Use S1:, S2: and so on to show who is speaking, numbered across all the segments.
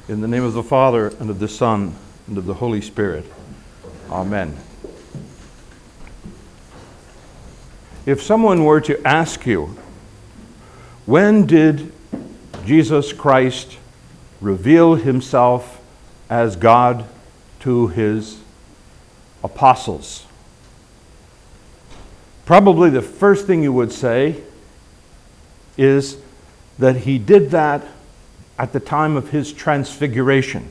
S1: In the name of the Father, and of the Son, and of the Holy Spirit. Amen. If someone were to ask you, when did Jesus Christ reveal himself as God to his apostles? Probably the first thing you would say is that he did that at the time of his transfiguration.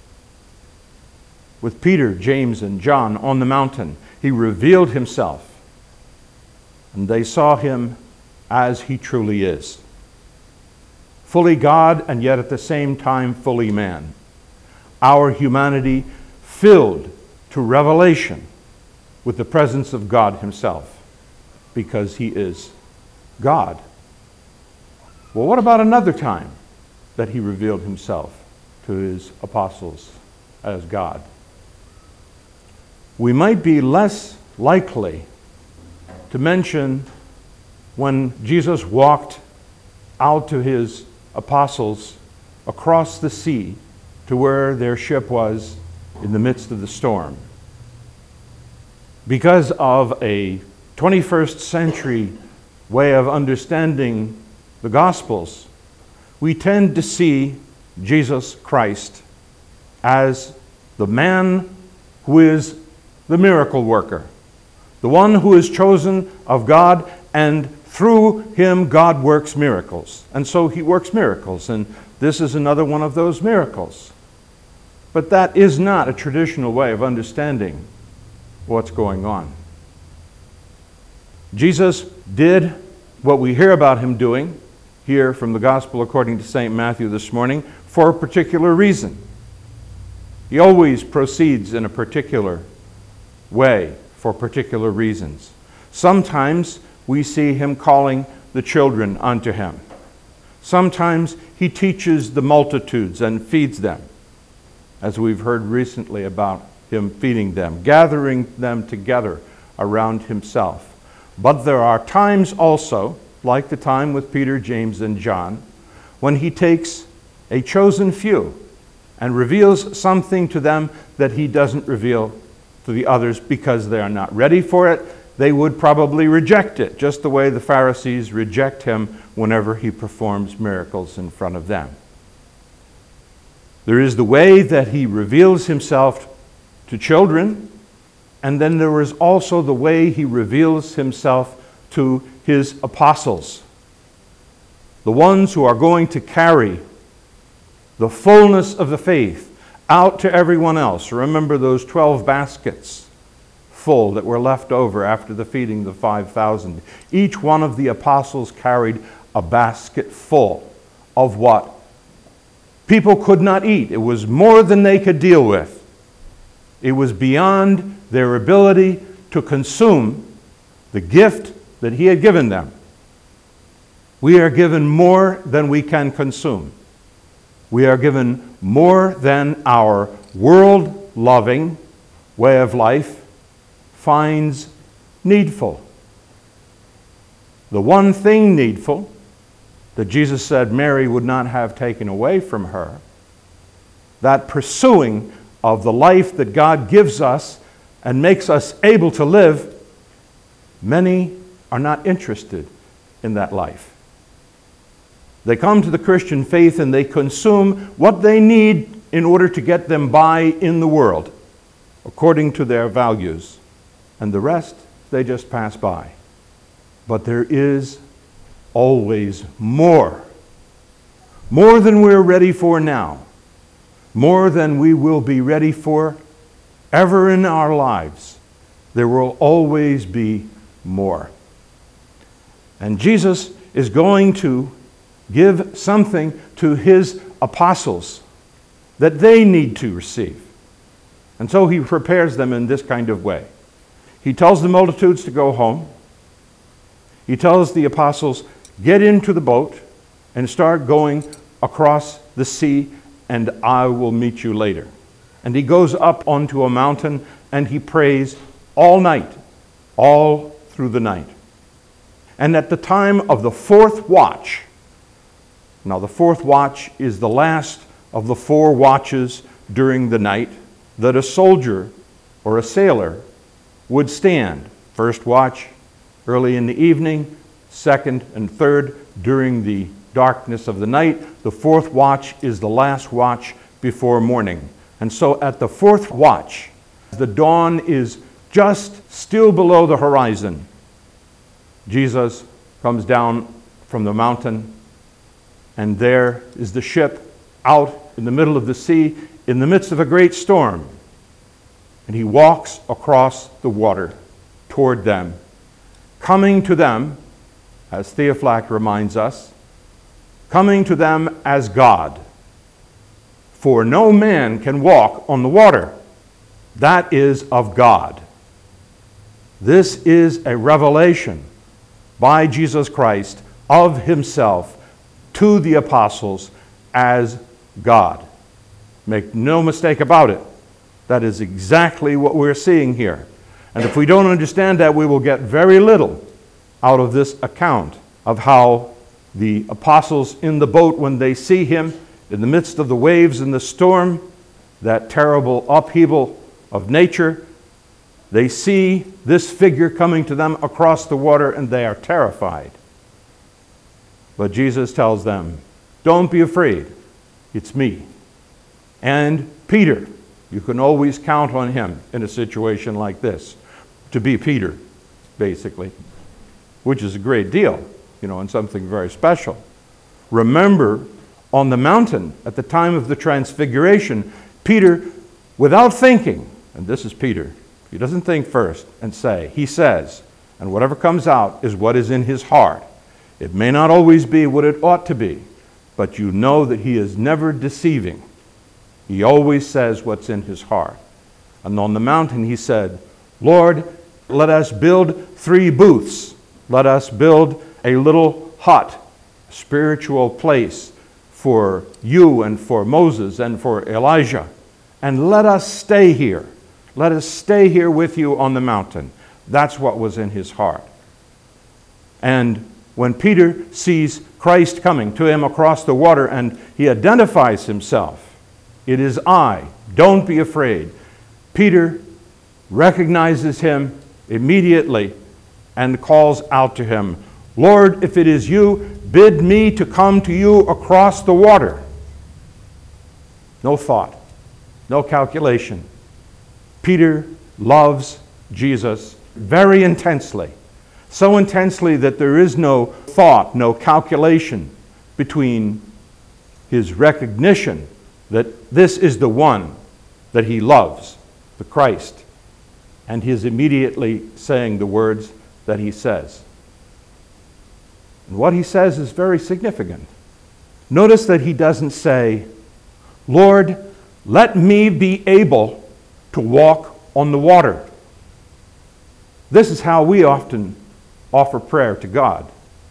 S1: With Peter, James, and John on the mountain, he revealed himself, and they saw him as he truly is. Fully God, and yet at the same time fully man. Our humanity filled to revelation with the presence of God himself, because he is God. Well, what about another time that he revealed himself to his apostles as God? We might be less likely to mention when Jesus walked out to his apostles across the sea to where their ship was in the midst of the storm. Because of a 21st century way of understanding the Gospels, we tend to see Jesus Christ as the man who is the miracle worker, the one who is chosen of God, and through him God works miracles. And so he works miracles, and this is another one of those miracles. But that is not a traditional way of understanding what's going on. Jesus did what we hear about him doing here from the Gospel according to St. Matthew this morning for a particular reason. He always proceeds in a particular way for particular reasons. Sometimes we see him calling the children unto him. Sometimes he teaches the multitudes and feeds them, as we've heard recently about him feeding them, gathering them together around himself. But there are times also, like the time with Peter, James, and John, when he takes a chosen few and reveals something to them that he doesn't reveal to the others because they are not ready for it. They would probably reject it, just the way the Pharisees reject him whenever he performs miracles in front of them. There is the way that he reveals himself to children, and then there is also the way he reveals himself to his apostles, the ones who are going to carry the fullness of the faith out to everyone else. Remember those 12 baskets full that were left over after the feeding of the 5,000. Each one of the apostles carried a basket full of what people could not eat. It was more than they could deal with. It was beyond their ability to consume the gift that he had given them. We are given more than we can consume. We are given more than our world-loving way of life finds needful. The one thing needful that Jesus said Mary would not have taken away from her, that pursuing of the life that God gives us and makes us able to live, many are not interested in that life. They come to the Christian faith and they consume what they need in order to get them by in the world, according to their values. And the rest, they just pass by. But there is always more. More than we're ready for now. More than we will be ready for ever in our lives. There will always be more. And Jesus is going to give something to his apostles that they need to receive. And so he prepares them in this kind of way. He tells the multitudes to go home. He tells the apostles, get into the boat and start going across the sea, and I will meet you later. And he goes up onto a mountain and he prays all night, all through the night. And at the time of the fourth watch, now the fourth watch is the last of the 4 watches during the night that a soldier or a sailor would stand. First watch early in the evening, second and third during the darkness of the night. The 4th watch is the last watch before morning. And so at the 4th watch, the dawn is just still below the horizon. Jesus comes down from the mountain, and there is the ship out in the middle of the sea in the midst of a great storm. And he walks across the water toward them, coming to them, as Theophylact reminds us, coming to them as God. For no man can walk on the water. That is of God. This is a revelation by Jesus Christ of himself to the apostles as God. Make no mistake about it. That is exactly what we're seeing here. And if we don't understand that, we will get very little out of this account of how the apostles in the boat, when they see him in the midst of the waves and the storm, that terrible upheaval of nature, they see this figure coming to them across the water and they are terrified. But Jesus tells them, don't be afraid, it's me. And Peter, you can always count on him in a situation like this, to be Peter, basically, which is a great deal, and something very special. Remember, on the mountain at the time of the Transfiguration, Peter, without thinking, and this is Peter, he doesn't think first and say, he says, and whatever comes out is what is in his heart. It may not always be what it ought to be, but you know that he is never deceiving. He always says what's in his heart. And on the mountain he said, Lord, let us build 3 booths. Let us build a little hut, a spiritual place for you and for Moses and for Elijah. And let us stay here. Let us stay here with you on the mountain. That's what was in his heart. And when Peter sees Christ coming to him across the water and he identifies himself, it is I, don't be afraid. Peter recognizes him immediately and calls out to him, Lord, if it is you, bid me to come to you across the water. No thought, no calculation. Peter loves Jesus very intensely, so intensely that there is no thought, no calculation between his recognition that this is the one that he loves, the Christ, and he is immediately saying the words that he says. And what he says is very significant. Notice that he doesn't say, Lord, let me be able to walk on the water. This is how we often offer prayer to God.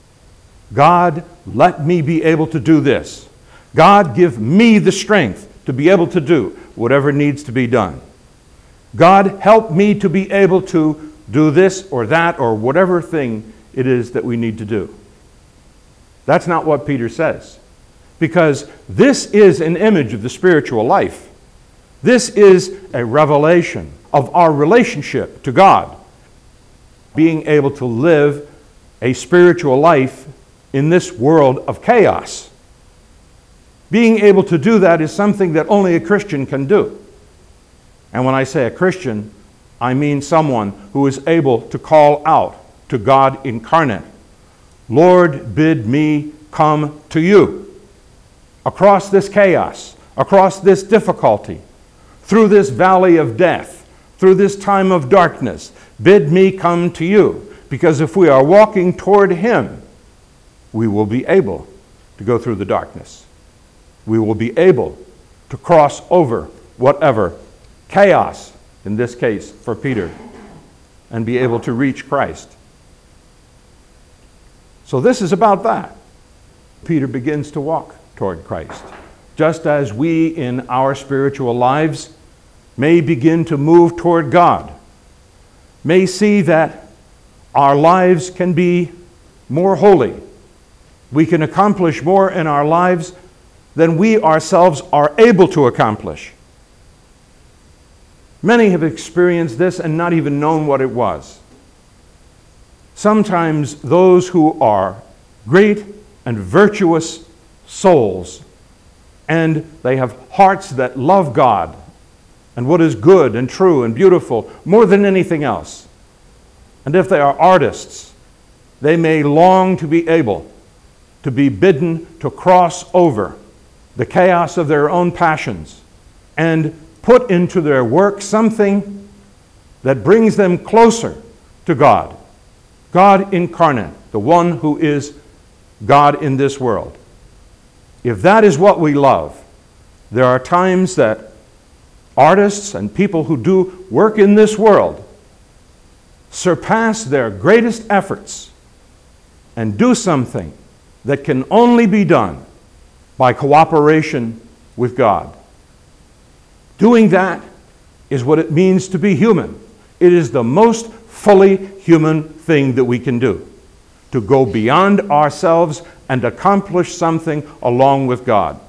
S1: God, let me be able to do this. God, give me the strength to be able to do whatever needs to be done. God, help me to be able to do this or that or whatever thing it is that we need to do. That's not what Peter says, because this is an image of the spiritual life. This is a revelation of our relationship to God, being able to live a spiritual life in this world of chaos. Being able to do that is something that only a Christian can do. And when I say a Christian, I mean someone who is able to call out to God incarnate, Lord, bid me come to you across this chaos, across this difficulty, through this valley of death, through this time of darkness. Bid me come to you, because if we are walking toward him, we will be able to go through the darkness. We will be able to cross over whatever chaos, in this case for Peter, and be able to reach Christ. So this is about that. Peter begins to walk toward Christ, just as we in our spiritual lives may begin to move toward God, may see that our lives can be more holy. We can accomplish more in our lives than we ourselves are able to accomplish. Many have experienced this and not even known what it was. Sometimes those who are great and virtuous souls, and they have hearts that love God and what is good and true and beautiful more than anything else. And if they are artists, they may long to be able to be bidden to cross over the chaos of their own passions and put into their work something that brings them closer to God. God incarnate, the one who is God in this world. If that is what we love, there are times that artists and people who do work in this world surpass their greatest efforts and do something that can only be done by cooperation with God. Doing that is what it means to be human. It is the most fully human thing that we can do, to go beyond ourselves and accomplish something along with God.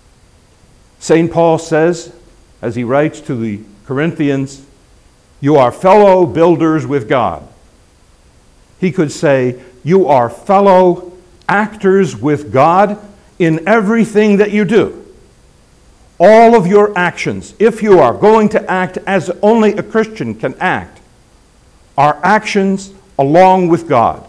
S1: St. Paul says, as he writes to the Corinthians, you are fellow builders with God. He could say, you are fellow actors with God in everything that you do. All of your actions, if you are going to act as only a Christian can act, are actions along with God.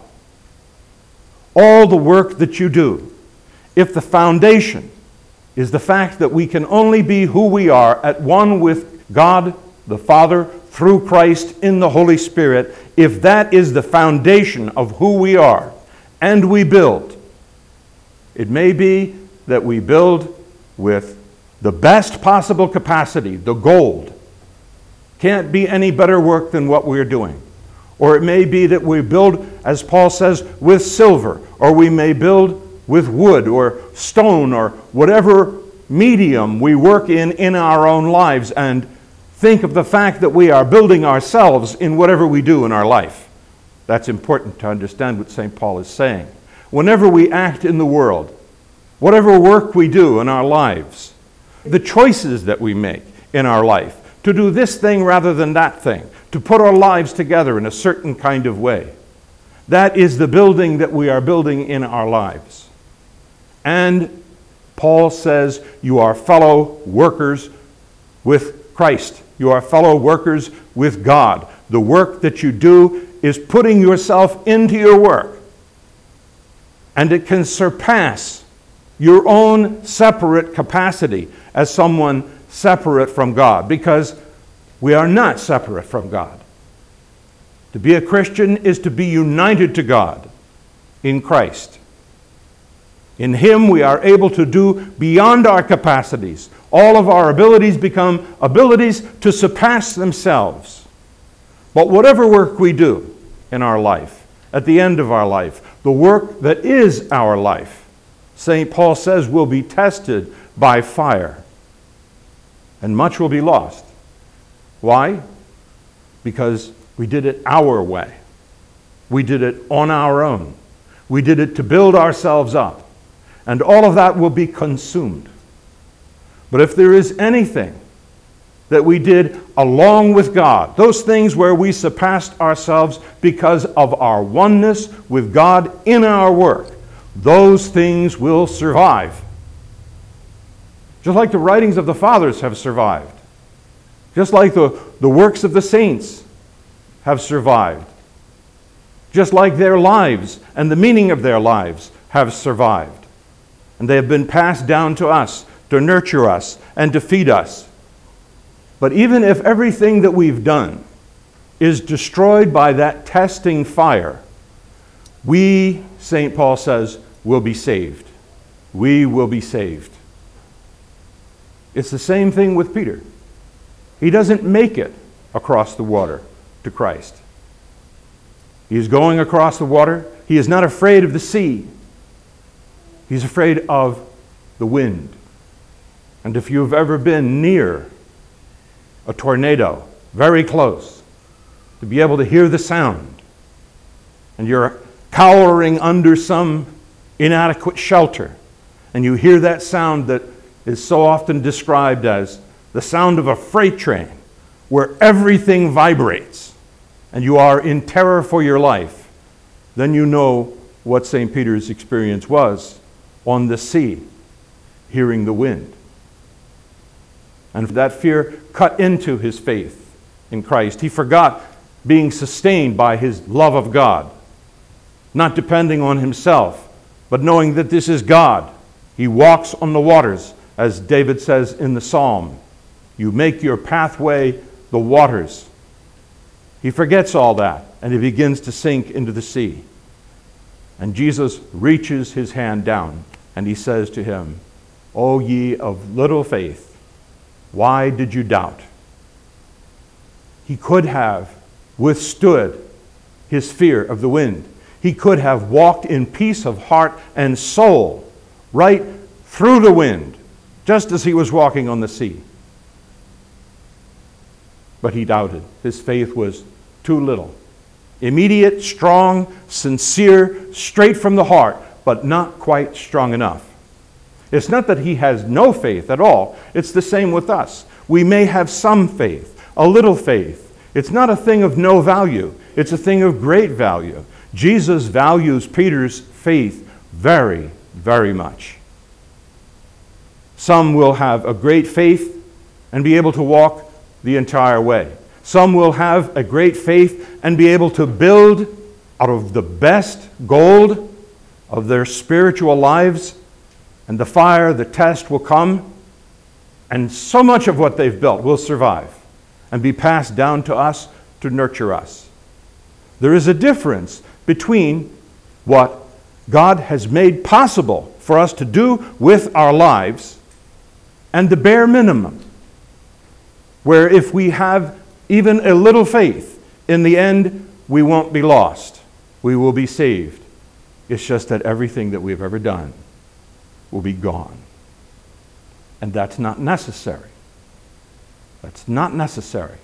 S1: All the work that you do, if the foundation is the fact that we can only be who we are at one with God the Father through Christ in the Holy Spirit, if that is the foundation of who we are, and we build, it may be that we build with the best possible capacity, the gold. Can't be any better work than what we're doing. Or it may be that we build, as Paul says, with silver, or we may build with wood or stone or whatever medium we work in our own lives, and think of the fact that we are building ourselves in whatever we do in our life. That's important to understand what St. Paul is saying. Whenever we act in the world, whatever work we do in our lives, the choices that we make in our life, to do this thing rather than that thing, to put our lives together in a certain kind of way, that is the building that we are building in our lives. And Paul says you are fellow workers with Christ. You are fellow workers with God. The work that you do is putting yourself into your work. And it can surpass your own separate capacity as someone separate from God, because we are not separate from God. To be a Christian is to be united to God in Christ. In Him we are able to do beyond our capacities. All of our abilities become abilities to surpass themselves. But whatever work we do in our life, at the end of our life, the work that is our life, St. Paul says, will be tested by fire. And much will be lost. Why? Because we did it our way. We did it on our own. We did it to build ourselves up. And all of that will be consumed. But if there is anything that we did along with God, those things where we surpassed ourselves because of our oneness with God in our work, those things will survive. Just like the writings of the fathers have survived. Just like the works of the saints have survived. Just like their lives and the meaning of their lives have survived. And they have been passed down to us to nurture us and to feed us. But even if everything that we've done is destroyed by that testing fire, we, St. Paul says, will be saved. We will be saved. It's the same thing with Peter. He doesn't make it across the water to Christ. He is going across the water. He is not afraid of the sea. He's afraid of the wind. And if you've ever been near a tornado, very close, to be able to hear the sound, and you're cowering under some inadequate shelter, and you hear that sound that is so often described as the sound of a freight train where everything vibrates and you are in terror for your life, then you know what St. Peter's experience was on the sea, hearing the wind. And that fear cut into his faith in Christ. He forgot being sustained by his love of God, not depending on himself, but knowing that this is God. He walks on the waters, as David says in the psalm. You make your pathway the waters. He forgets all that, and he begins to sink into the sea. And Jesus reaches his hand down, and he says to him, O ye of little faith, why did you doubt? He could have withstood his fear of the wind. He could have walked in peace of heart and soul right through the wind, just as he was walking on the sea. But he doubted. His faith was too little. Immediate, strong, sincere, straight from the heart, but not quite strong enough. It's not that he has no faith at all. It's the same with us. We may have some faith, a little faith. It's not a thing of no value. It's a thing of great value. Jesus values Peter's faith very, very much. Some will have a great faith and be able to walk the entire way. Some will have a great faith and be able to build out of the best gold of their spiritual lives, and the fire, the test will come, and so much of what they've built will survive and be passed down to us to nurture us. There is a difference between what God has made possible for us to do with our lives and the bare minimum, where if we have even a little faith, in the end we won't be lost. We will be saved. It's just that everything that we've ever done will be gone. And that's not necessary. That's not necessary.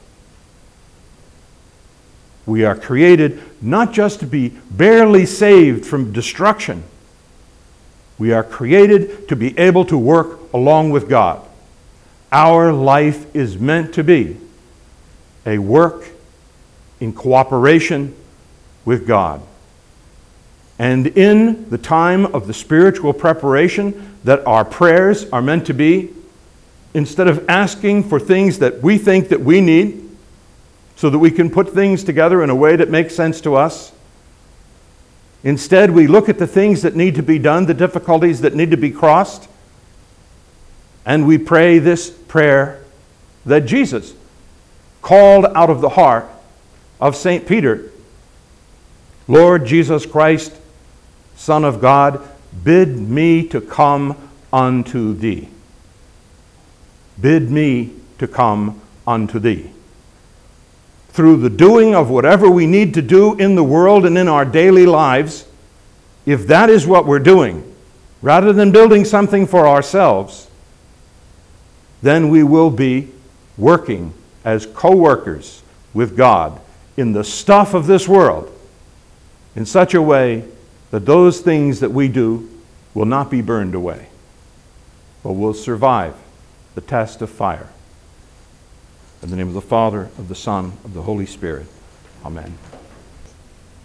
S1: We are created not just to be barely saved from destruction. We are created to be able to work along with God. Our life is meant to be a work in cooperation with God. And in the time of the spiritual preparation that our prayers are meant to be, instead of asking for things that we think that we need, so that we can put things together in a way that makes sense to us, instead we look at the things that need to be done, the difficulties that need to be crossed, and we pray this prayer that Jesus called out of the heart of St. Peter. Lord Jesus Christ, Son of God, bid me to come unto thee. Bid me to come unto thee. Through the doing of whatever we need to do in the world and in our daily lives, if that is what we're doing, rather than building something for ourselves, then we will be working as co-workers with God in the stuff of this world in such a way that those things that we do will not be burned away, but will survive the test of fire. In the name of the Father, of the Son, of the Holy Spirit. Amen.